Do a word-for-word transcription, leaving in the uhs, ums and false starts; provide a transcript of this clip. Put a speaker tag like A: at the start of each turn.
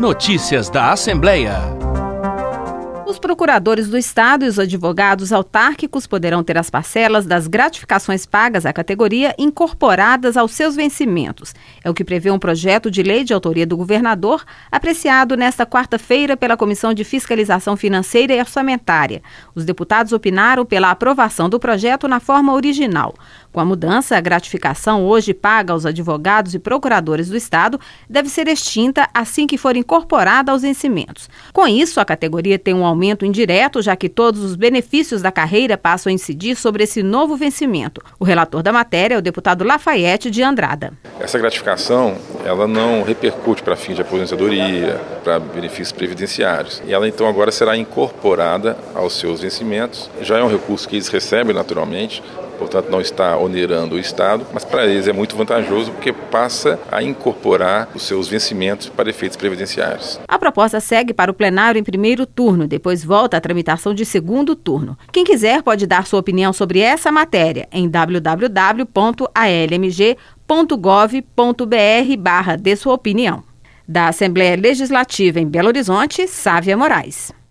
A: Notícias da Assembleia.
B: Os procuradores do Estado e os advogados autárquicos poderão ter as parcelas das gratificações pagas à categoria incorporadas aos seus vencimentos. É o que prevê um projeto de lei de autoria do governador, apreciado nesta quarta-feira pela Comissão de Fiscalização Financeira e Orçamentária. Os deputados opinaram pela aprovação do projeto na forma original. Com a mudança, a gratificação hoje paga aos advogados e procuradores do Estado deve ser extinta assim que for incorporada aos vencimentos. Com isso, a categoria tem um aumento indireto, já que todos os benefícios da carreira passam a incidir sobre esse novo vencimento. O relator da matéria é o deputado Lafayette de Andrada.
C: Essa gratificação, ela não repercute para fim de aposentadoria, para benefícios previdenciários. E ela então agora será incorporada aos seus vencimentos. Já é um recurso que eles recebem naturalmente, portanto não está onerando o Estado, mas para eles é muito vantajoso porque passa a incorporar os seus vencimentos para efeitos previdenciários.
B: A proposta segue para o plenário em primeiro turno, depois volta à tramitação de segundo turno. Quem quiser pode dar sua opinião sobre essa matéria em w w w ponto a l m g ponto gov ponto b r barra dê sua opinião. Da Assembleia Legislativa em Belo Horizonte, Sávia Moraes.